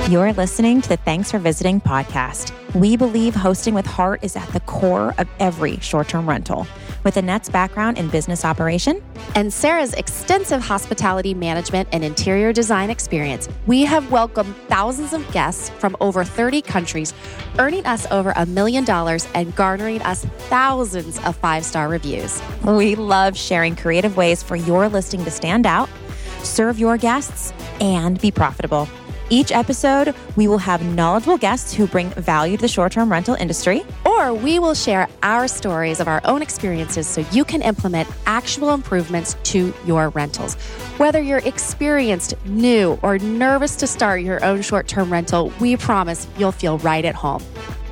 You're listening to the Thanks for Visiting podcast. We believe hosting with heart is at the core of every short-term rental. With Annette's background in business operation and Sarah's extensive hospitality management and interior design experience, we have welcomed thousands of guests from over 30 countries, earning us over $1 million and garnering us thousands of 5-star reviews. We love sharing creative ways for your listing to stand out, serve your guests, and be profitable. Each episode, we will have knowledgeable guests who bring value to the short-term rental industry. Or we will share our stories of our own experiences so you can implement actual improvements to your rentals. Whether you're experienced, new, or nervous to start your own short-term rental, we promise you'll feel right at home.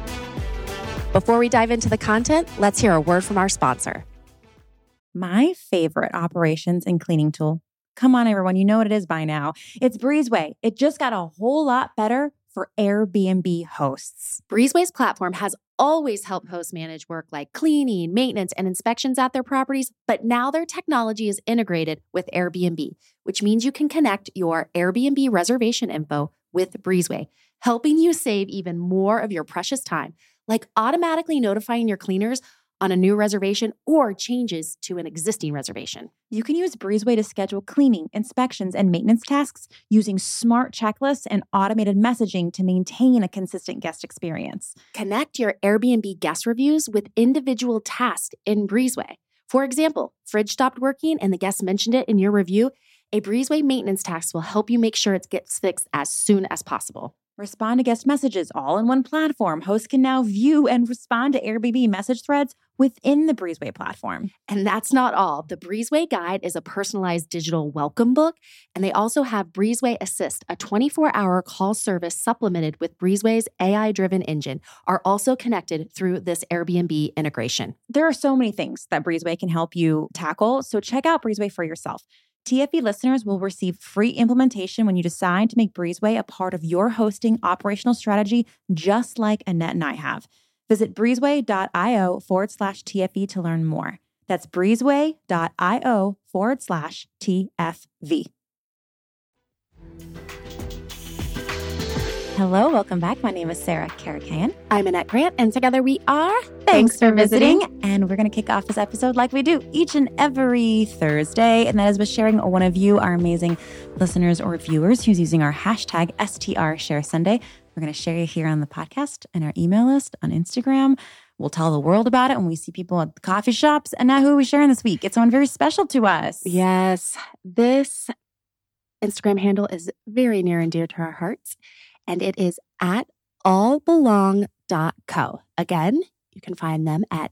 Before we dive into the content, let's hear a word from our sponsor. My favorite operations and cleaning tool. Come on, everyone. You know what it is by now. It's Breezeway. It just got a whole lot better for Airbnb hosts. Breezeway's platform has always helped hosts manage work like cleaning, maintenance, and inspections at their properties, but now their technology is integrated with Airbnb, which means you can connect your Airbnb reservation info with Breezeway, helping you save even more of your precious time, like automatically notifying your cleaners on a new reservation or changes to an existing reservation. You can use Breezeway to schedule cleaning, inspections, and maintenance tasks using smart checklists and automated messaging to maintain a consistent guest experience. Connect your Airbnb guest reviews with individual tasks in Breezeway. For example, fridge stopped working and the guest mentioned it in your review. A Breezeway maintenance task will help you make sure it gets fixed as soon as possible. Respond to guest messages all in one platform. Hosts can now view and respond to Airbnb message threads within the Breezeway platform. And that's not all. The Breezeway Guide is a personalized digital welcome book, and they also have Breezeway Assist, a 24-hour call service supplemented with Breezeway's AI-driven engine, are also connected through this Airbnb integration. There are so many things that Breezeway can help you tackle, so check out Breezeway for yourself. TFE listeners will receive free implementation when you decide to make Breezeway a part of your hosting operational strategy, just like Annette and I have. Visit breezeway.io/TFE to learn more. That's breezeway.io/TFV. Hello, welcome back. My name is Sarah Karakayan. I'm Annette Grant, and together we are Thanks for visiting. And we're going to kick off this episode like we do each and every Thursday, and that is with sharing one of you, our amazing listeners or viewers, who's using our hashtag #STRShareSunday. We're going to share you here on the podcast and our email list on Instagram. We'll tell the world about it when we see people at the coffee shops. And now who are we sharing this week? It's someone very special to us. Yes, this Instagram handle is very near and dear to our hearts. And it is at allbelong.co. Again, you can find them at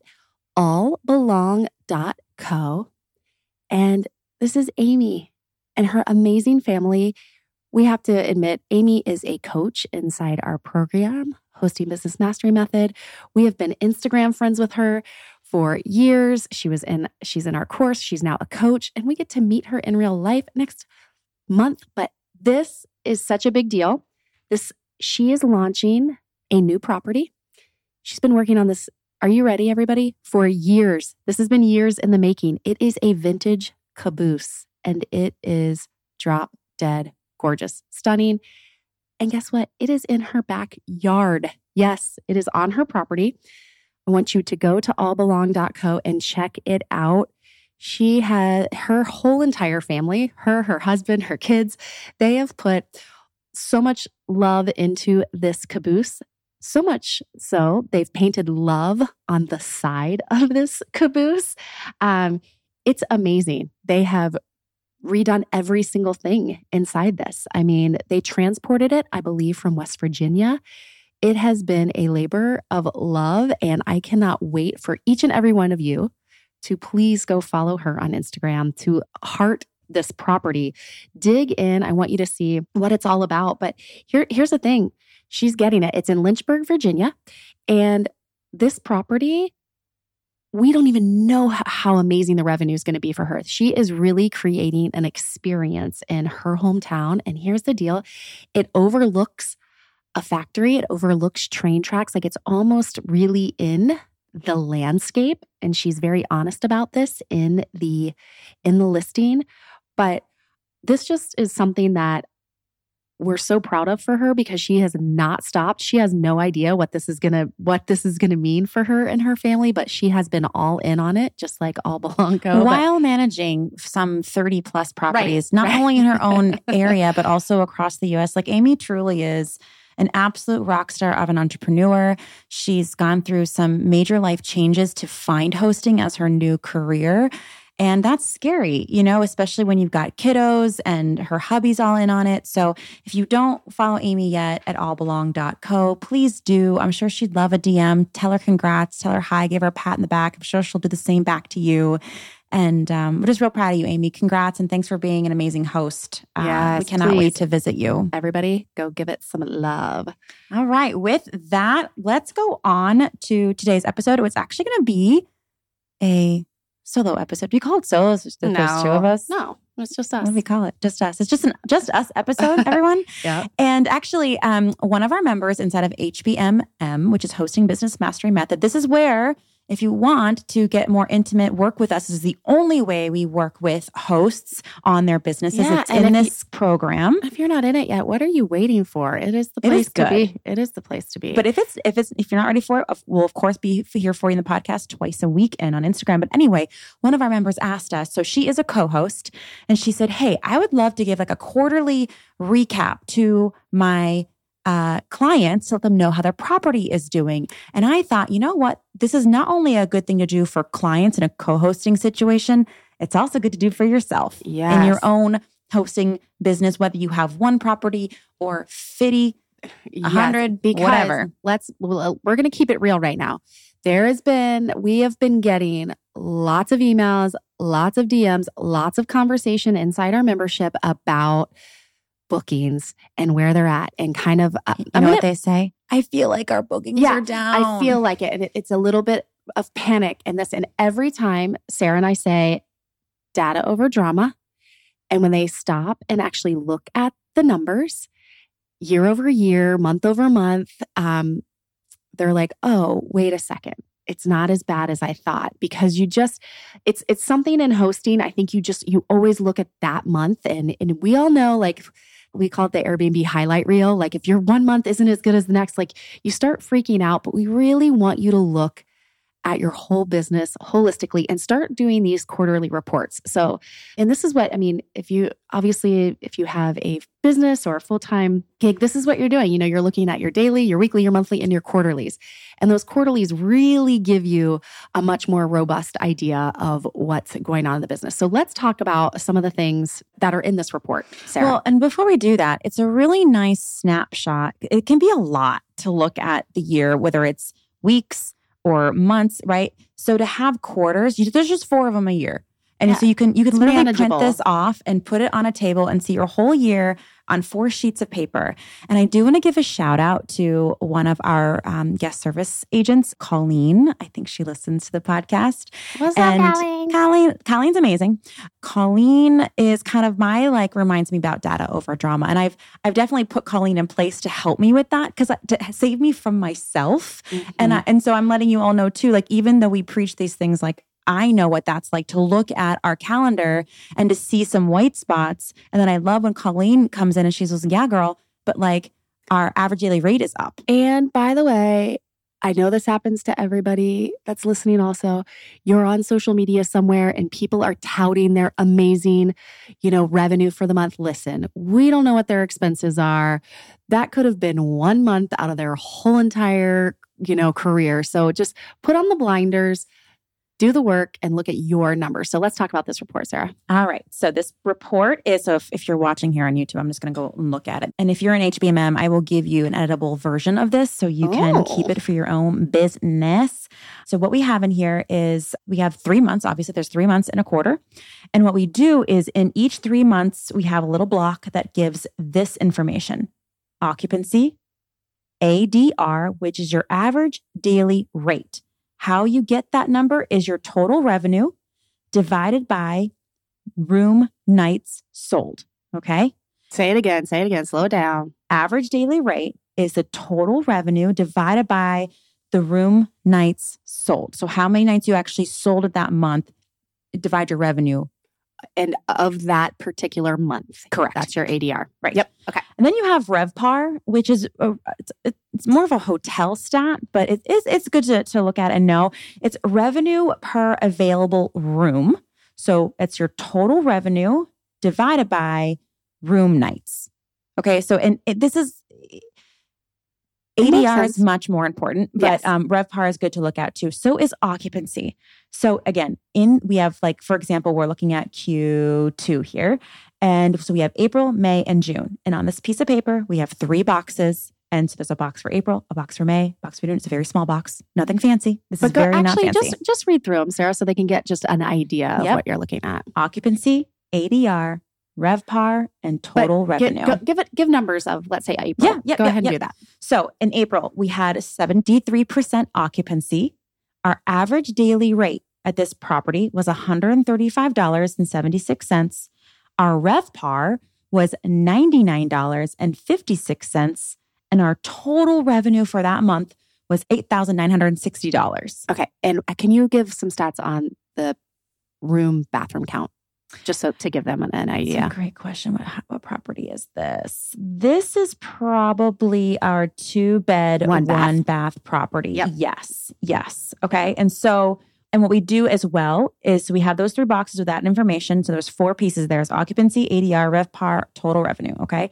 allbelong.co. And this is Amy and her amazing family. We have to admit, Amy is a coach inside our program, Hosting Business Mastery Method. We have been Instagram friends with her for years. She's in our course. She's now a coach, and we get to meet her in real life next month. But this is such a big deal. She is launching a new property. She's been working on this, are you ready, everybody? For years. This has been years in the making. It is a vintage caboose, and it is drop dead gorgeous, stunning. And guess what? It is in her backyard. Yes, it is on her property. I want you to go to allbelong.co and check it out. She had her whole entire family, her husband, her kids, they have put so much love into this caboose, so much so they've painted love on the side of this caboose. It's amazing. They have redone every single thing inside this. I mean, they transported it, I believe, from West Virginia. It has been a labor of love, and I cannot wait for each and every one of you to please go follow her on Instagram, to heart this property. Dig in. I want you to see what it's all about. But here's the thing. She's getting it. It's in Lynchburg, Virginia. And this property, we don't even know how amazing the revenue is going to be for her. She is really creating an experience in her hometown. And here's the deal. It overlooks a factory. It overlooks train tracks. Like, it's almost really in the landscape. And she's very honest about this in the listing. But this just is something that we're so proud of for her because she has not stopped. She has no idea what this is gonna mean for her and her family, but she has been all in on it, just like All Belong Go. While managing some 30 plus properties, not only in her own area, but also across the US. Like Amy truly is an absolute rock star of an entrepreneur. She's gone through some major life changes to find hosting as her new career. And that's scary, especially when you've got kiddos and her hubby's all in on it. So if you don't follow Amy yet at allbelong.co, please do. I'm sure she'd love a DM. Tell her congrats, tell her hi, give her a pat in the back. I'm sure she'll do the same back to you. And we're just real proud of you, Amy. Congrats. And thanks for being an amazing host. Yes, we cannot wait to visit you. Everybody, go give it some love. All right. With that, let's go on to today's episode. It's actually going to be a solo episode. Do you call it solo? There's two of us? No, it's just us. What do we call it? Just us. It's just an just us episode, everyone. Yeah. And actually, one of our members inside of HBMM, which is Hosting Business Mastery Method, this is where, if you want to get more intimate work with us, this is the only way we work with hosts on their businesses. Yeah, it's in this program. If you're not in it yet, what are you waiting for? It is the place to be. It is the place to be. But if you're not ready for it, we'll of course be here for you in the podcast twice a week and on Instagram. But anyway, one of our members asked us, so she is a co-host, and she said, hey, I would love to give like a quarterly recap to my clients to let them know how their property is doing. And I thought, you know what? This is not only a good thing to do for clients in a co-hosting situation, it's also good to do for yourself in your own hosting business, whether you have one property or 50, 100, whatever. We're going to keep it real right now. We have been getting lots of emails, lots of DMs, lots of conversation inside our membership about bookings and where they're at, and kind of, you know what they say? I feel like our bookings are down. I feel like it. And it's a little bit of panic in this. And every time Sarah and I say data over drama, and when they stop and actually look at the numbers year over year, month over month, they're like, oh, wait a second. It's not as bad as I thought, because it's something in hosting. I think you always look at that month, and we all know, like, we call it the Airbnb highlight reel. Like, if your 1 month isn't as good as the next, like, you start freaking out. But we really want you to look at your whole business holistically and start doing these quarterly reports. So, and this is what, if you have a business or a full-time gig, this is what you're doing. You're looking at your daily, your weekly, your monthly, and your quarterlies. And those quarterlies really give you a much more robust idea of what's going on in the business. So let's talk about some of the things that are in this report, Sarah. Well, and before we do that, it's a really nice snapshot. It can be a lot to look at the year, whether it's weeks or months, right? So to have quarters, there's just 4 of them a year. And so you can literally manageable. print this off and put it on a table and see your whole year on 4 sheets of paper. And I do want to give a shout out to one of our guest service agents, Colleen. I think she listens to the podcast. What's up, Colleen? Colleen's amazing. Colleen is kind of reminds me about data over drama. And I've definitely put Colleen in place to help me with that, to save me from myself. Mm-hmm. And so I'm letting you all know too, like, even though we preach these things, like, I know what that's like to look at our calendar and to see some white spots. And then I love when Colleen comes in and she says, yeah, girl, but like our average daily rate is up. And by the way, I know this happens to everybody that's listening also. You're on social media somewhere and people are touting their amazing, revenue for the month. Listen, we don't know what their expenses are. That could have been 1 month out of their whole entire, career. So just put on the blinders, do the work, and look at your numbers. So let's talk about this report, Sarah. All right. So this report is, so if you're watching here on YouTube, I'm just going to go and look at it. And if you're in HBMM, I will give you an editable version of this so you can keep it for your own business. So what we have in here is we have 3 months. Obviously, there's 3 months in a quarter. And what we do is in each 3 months, we have a little block that gives this information: occupancy, ADR, which is your average daily rate. How you get that number is your total revenue divided by room nights sold. Okay? Say it again. Slow it down. Average daily rate is the total revenue divided by the room nights sold. So how many nights you actually sold it that month, divide your revenue and of that particular month. Correct. That's your ADR. Right. Yep. Okay. And then you have RevPAR, which is it's more of a hotel stat, but it's good to look at and know. It's revenue per available room. So it's your total revenue divided by room nights. Okay. So this is ADR is much more important, but RevPAR is good to look at too. So is occupancy. So again, we have like, for example, we're looking at Q2 here. And so we have April, May, and June. And on this piece of paper, we have 3 boxes. And so there's a box for April, a box for May, a box for June. It's a very small box. Nothing fancy. This is very not fancy. Just read through them, Sarah, so they can get just an idea of what you're looking at. Occupancy, ADR, RevPAR, and total revenue. Give numbers of, let's say, April. Go ahead and do that. So in April, we had 73% occupancy. Our average daily rate at this property was $135.76. Our RevPAR was $99.56. And our total revenue for that month was $8,960. Okay. And can you give some stats on the bathroom count? Just so to give them an idea. That's a great question. What property is this? This is probably our 2-bed, 1-bath property. Yep. Yes. Okay. And what we do as well is we have those 3 boxes with that information. So there's 4 pieces. There's occupancy, ADR, RevPAR, total revenue. Okay.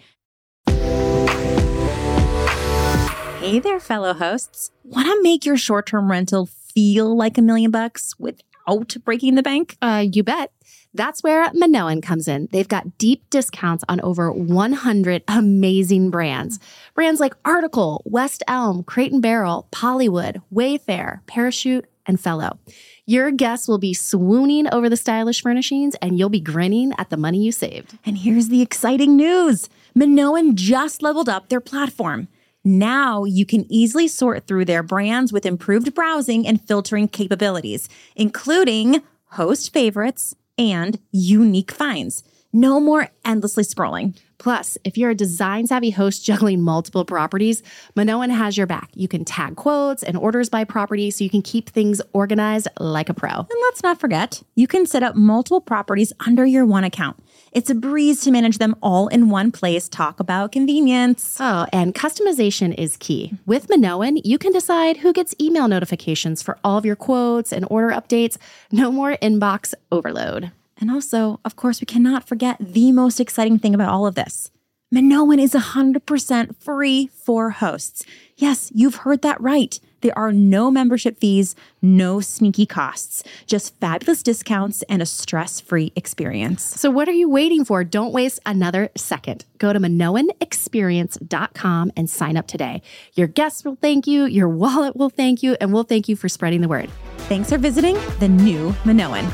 Hey there, fellow hosts. Want to make your short-term rental feel like $1 million without breaking the bank? You bet. That's where Minoan comes in. They've got deep discounts on over 100 amazing brands. Brands like Article, West Elm, Crate & Barrel, Pollywood, Wayfair, Parachute, and Fellow. Your guests will be swooning over the stylish furnishings, and you'll be grinning at the money you saved. And here's the exciting news. Minoan just leveled up their platform. Now you can easily sort through their brands with improved browsing and filtering capabilities, including host favorites and unique finds. No more endlessly scrolling. Plus, if you're a design-savvy host juggling multiple properties, Minoan has your back. You can tag quotes and orders by property so you can keep things organized like a pro. And let's not forget, you can set up multiple properties under your one account. It's a breeze to manage them all in one place. Talk about convenience. Oh, and customization is key. With Minoan, you can decide who gets email notifications for all of your quotes and order updates. No more inbox overload. And also, of course, we cannot forget the most exciting thing about all of this. Minoan is 100% free for hosts. Yes, you've heard that right. There are no membership fees, no sneaky costs, just fabulous discounts and a stress-free experience. So what are you waiting for? Don't waste another second. Go to MinoanExperience.com and sign up today. Your guests will thank you, your wallet will thank you, and we'll thank you for spreading the word. Thanks for visiting the new Minoan.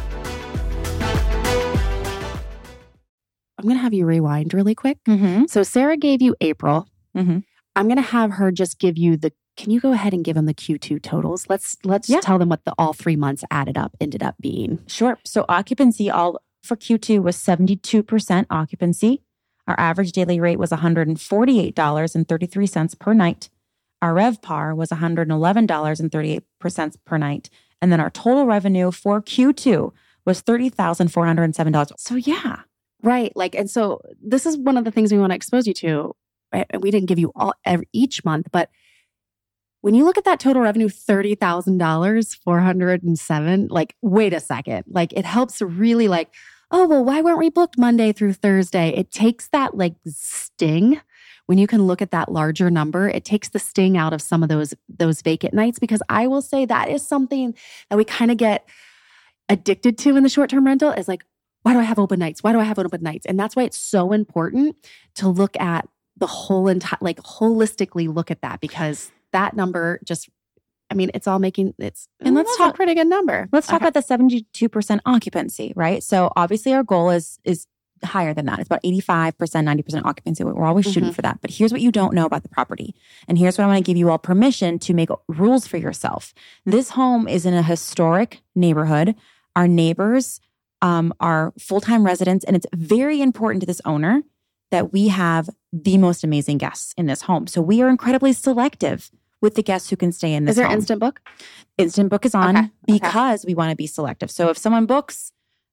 I'm going to have you rewind really quick. Mm-hmm. So Sarah gave you April. Mm-hmm. I'm going to have her just give you can you go ahead and give them the Q2 totals? Let's tell them what all 3 months ended up being. Sure. So occupancy for Q2 was 72% occupancy. Our average daily rate was $148.33 per night. Our RevPAR was $111.38 per night. And then our total revenue for Q2 was $30,407. So yeah. Right. And so this is one of the things we want to expose you to. Right? We didn't give you each month, but when you look at that total revenue, $30,407, wait a second. It helps really oh, well, why weren't we booked Monday through Thursday? It takes that sting. When you can look at that larger number, it takes the sting out of some of those vacant nights, because I will say that is something that we kind of get addicted to in the short-term rental is why do I have open nights? Why do I have open nights? And that's why it's so important to look at the whole entire, holistically look at that, because that number it's all making and let's talk a pretty good number. Let's talk about the 72% occupancy, right? So obviously our goal is higher than that. It's about 85%, 90% occupancy. We're always shooting for that. But here's what you don't know about the property. And here's what I want to give you all permission to make rules for yourself. This home is in a historic neighborhood. Our neighbors are full-time residents, and it's very important to this owner that we have the most amazing guests in this home. So we are incredibly selective with the guests who can stay in this home. Is there Instant Book? Instant Book is on because we want to be selective. So if someone books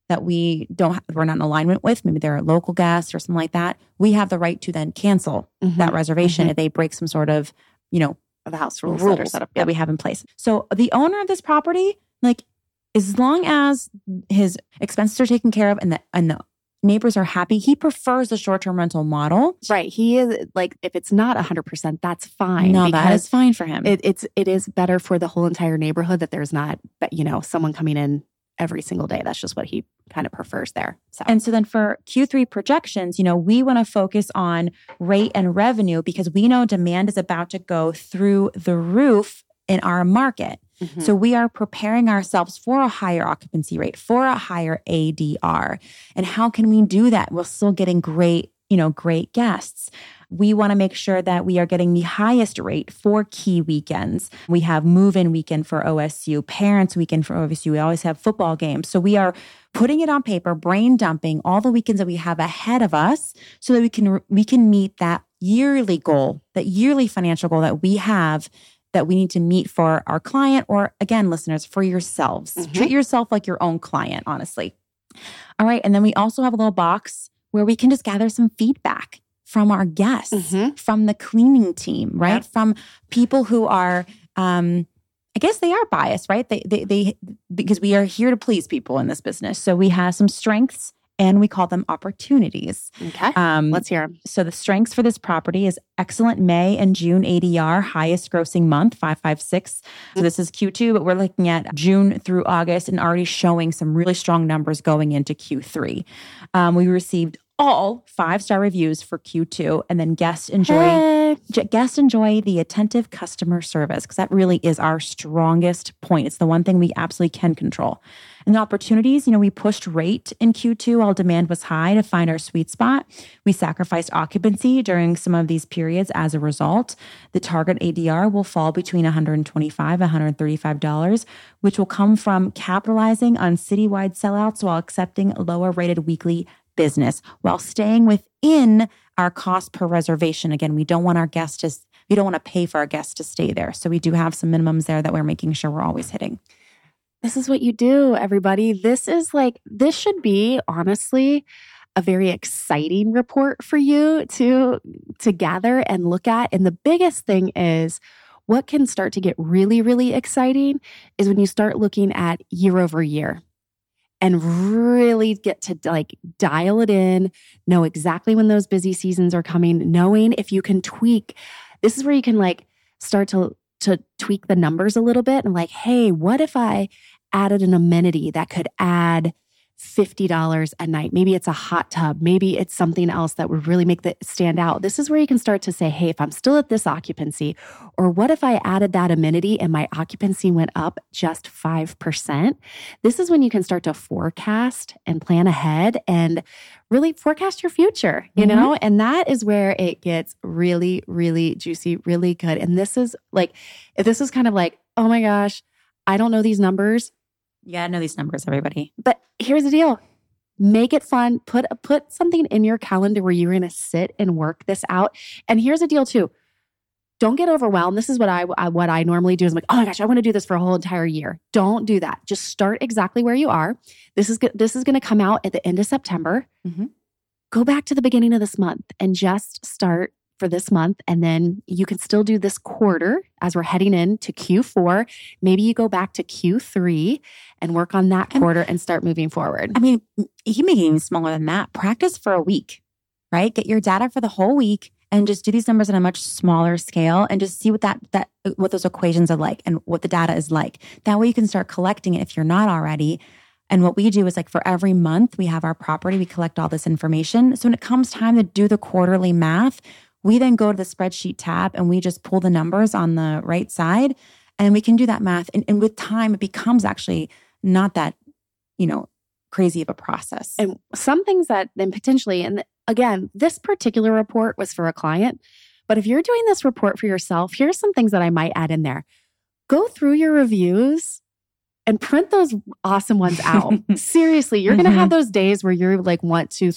that we're not in alignment with, maybe they're a local guest or something like that, we have the right to then cancel that reservation if they break some sort of, the house rules that are set up that we have in place. So the owner of this property, like, as long as his expenses are taken care of and the neighbors are happy, he prefers the short-term rental model. Right. He is like, if it's not 100%, that's fine. No, that is fine for him. It is better for the whole entire neighborhood that there's not, someone coming in every single day. That's just what he kind of prefers there. And so then for Q3 projections, we want to focus on rate and revenue because we know demand is about to go through the roof in our market. So we are preparing ourselves for a higher occupancy rate, for a higher ADR. And how can we do that while still getting great guests? We want to make sure that we are getting the highest rate for key weekends. We have move-in weekend for OSU, parents weekend for OSU. We always have football games. So we are putting it on paper, brain dumping all the weekends that we have ahead of us so that we can meet that yearly goal, that yearly financial goal that we have that we need to meet for our client, or again, listeners, for yourselves. Treat yourself like your own client, honestly. All right. And then we also have a little box where we can just gather some feedback from our guests, from the cleaning team, right? Yep. From people who are, I guess they are biased, right? They because we are here to please people in this business. So we have some strengths and we call them opportunities. Okay. Let's hear them. So the strengths for this property is excellent May and June ADR, highest grossing month, 556. So this is Q2, but we're looking at June through August and already showing some really strong numbers going into Q3. We received all 5-star reviews for Q2, and then guests enjoy the attentive customer service because that really is our strongest point. It's the one thing we absolutely can control. And the opportunities, we pushed rate in Q2 while demand was high to find our sweet spot. We sacrificed occupancy during some of these periods as a result. The target ADR will fall between $125 and $135, which will come from capitalizing on citywide sellouts while accepting lower rated weekly business while staying within our cost per reservation. Again, we don't want to pay for our guests to stay there. So we do have some minimums there that we're making sure we're always hitting. This is what you do, everybody. This should be, honestly, a very exciting report for you to gather and look at. And the biggest thing is what can start to get really, really exciting is when you start looking at year over year and really get to dial it in, know exactly when those busy seasons are coming, knowing if you can tweak. This is where you can start to tweak the numbers a little bit and hey, what if I added an amenity that could add $50 a night? Maybe it's a hot tub. Maybe it's something else that would really make that stand out. This is where you can start to say, hey, if I'm still at this occupancy, or what if I added that amenity and my occupancy went up just 5%? This is when you can start to forecast and plan ahead and really forecast your future, And that is where it gets really, really juicy, really good. And this is if this is kind of oh my gosh, I don't know these numbers. Yeah, I know these numbers, everybody. But here's the deal. Make it fun. Put something in your calendar where you're going to sit and work this out. And here's the deal too. Don't get overwhelmed. This is what I normally do is I'm oh my gosh, I want to do this for a whole entire year. Don't do that. Just start exactly where you are. This is going to come out at the end of September. Go back to the beginning of this month and just start for this month. And then you can still do this quarter as we're heading into Q4. Maybe you go back to Q3 and work on that quarter and start moving forward. I mean, you can make it even smaller than that. Practice for a week, right? Get your data for the whole week and just do these numbers on a much smaller scale and just see what what those equations are like and what the data is like. That way you can start collecting it if you're not already. And what we do is for every month we have our property, we collect all this information. So when it comes time to do the quarterly math, we then go to the spreadsheet tab and we just pull the numbers on the right side and we can do that math. And with time, it becomes actually not that, crazy of a process. And some things that then potentially, and again, this particular report was for a client, but if you're doing this report for yourself, here's some things that I might add in there. Go through your reviews and print those awesome ones out. Seriously, you're going to have those days where you're want to,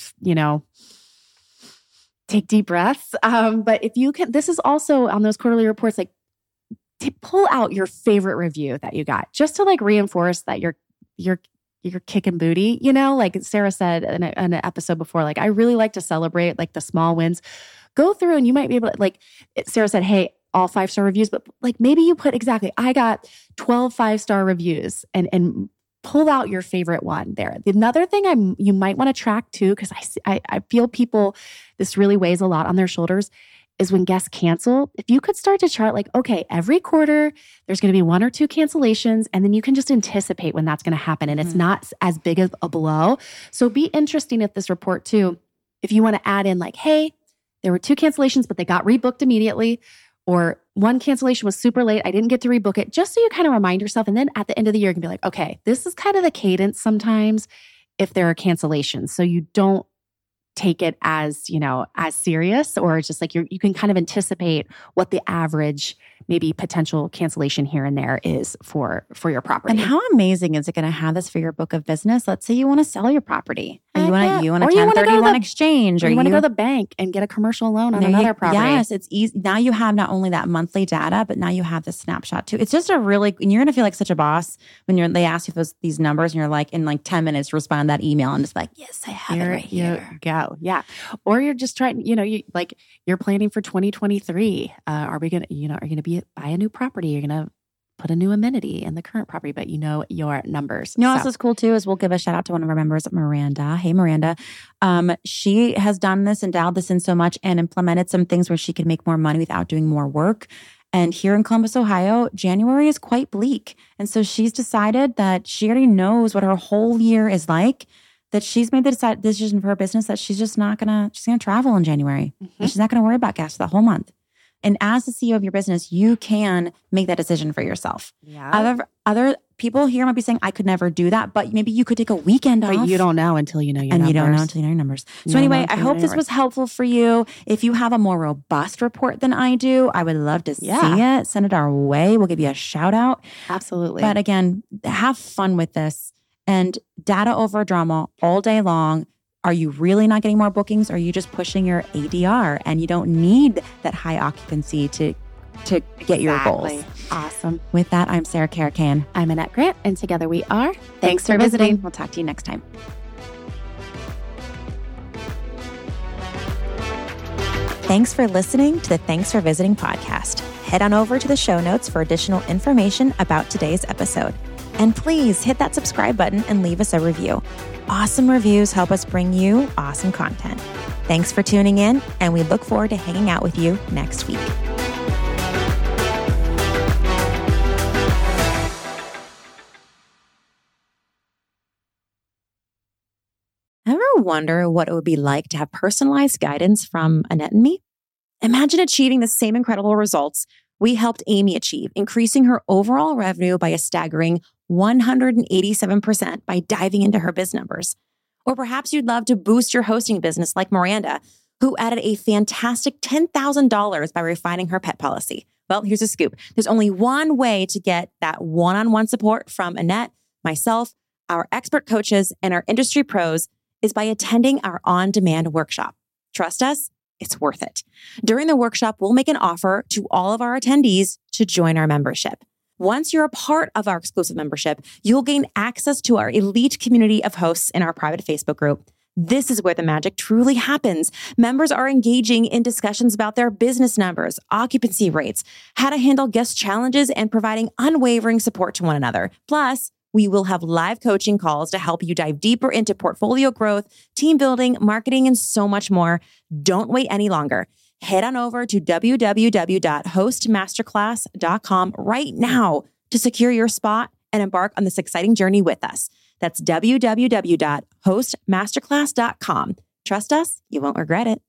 take deep breaths. But if you can, this is also on those quarterly reports, pull out your favorite review that you got just to reinforce that you're you're kicking booty, like Sarah said in an episode before, like, I really like to celebrate like the small wins. Go through and you might be able to, like Sarah said, hey, all 5-star reviews, but like maybe you put I got 12 5-star reviews and pull out your favorite one there. Another thing you might want to track too, because I feel people, this really weighs a lot on their shoulders, is when guests cancel. If you could start to chart like, okay, every quarter, there's going to be 1 or 2 cancellations, and then you can just anticipate when that's going to happen. And it's not as big of a blow. So be interesting at this report too. If you want to add in like, hey, there were 2 cancellations, but they got rebooked immediately, or 1 cancellation was super late, I didn't get to rebook it, just so you kind of remind yourself. And then at the end of the year, you can be like, okay, this is kind of the cadence sometimes if there are cancellations. So you don't take it as, as serious, or just like you can kind of anticipate what the average maybe potential cancellation here and there is for your property. And how amazing is it going to have this for your book of business? Let's say you want to sell your property and you want a 1031 exchange, or you want to go to the bank and get a commercial loan on another property. Yes, it's easy. Now you have not only that monthly data, but now you have the snapshot too. It's just and you're going to feel like such a boss when they ask you these numbers and you're like, in like 10 minutes, respond to that email and just like, yes, I have it right here. You go. Yeah. Or you're just trying, you're planning for 2023. Are you going to buy a new property? You're going to put a new amenity in the current property, but your numbers. You know what's cool too is we'll give a shout out to one of our members, Miranda. Hey, Miranda. She has done this and dialed this in so much and implemented some things where she could make more money without doing more work. And here in Columbus, Ohio, January is quite bleak. And so she's decided that she already knows what her whole year is like, that she's made the decision for her business that she's just not she's going to travel in January. Mm-hmm. And she's not going to worry about gas for the whole month. And as the CEO of your business, you can make that decision for yourself. Yeah. Other people here might be saying, I could never do that, but maybe you could take a weekend off. But you don't know until you know your numbers. And you don't know until you know your numbers. So anyway, I hope this was helpful for you. If you have a more robust report than I do, I would love to see it. Send it our way. We'll give you a shout out. Absolutely. But again, have fun with this. And data over drama all day long. Are you really not getting more bookings? Or are you just pushing your ADR and you don't need that high occupancy to get your goals? Awesome. With that, I'm Sarah Caracan. I'm Annette Grant, and together we are Thanks for visiting. We'll talk to you next time. Thanks for listening to the Thanks for Visiting podcast. Head on over to the show notes for additional information about today's episode. And please hit that subscribe button and leave us a review. Awesome reviews help us bring you awesome content. Thanks for tuning in, and we look forward to hanging out with you next week. Ever wonder what it would be like to have personalized guidance from Annette and me? Imagine achieving the same incredible results we helped Amy achieve, increasing her overall revenue by a staggering 187% by diving into her biz numbers. Or perhaps you'd love to boost your hosting business like Miranda, who added a fantastic $10,000 by refining her pet policy. Well, here's a scoop. There's only one way to get that one-on-one support from Annette, myself, our expert coaches, and our industry pros is by attending our on-demand workshop. Trust us, it's worth it. During the workshop, we'll make an offer to all of our attendees to join our membership. Once you're a part of our exclusive membership, you'll gain access to our elite community of hosts in our private Facebook group. This is where the magic truly happens. Members are engaging in discussions about their business numbers, occupancy rates, how to handle guest challenges, and providing unwavering support to one another. Plus, we will have live coaching calls to help you dive deeper into portfolio growth, team building, marketing, and so much more. Don't wait any longer. Head on over to www.hostmasterclass.com right now to secure your spot and embark on this exciting journey with us. That's www.hostmasterclass.com. Trust us, you won't regret it.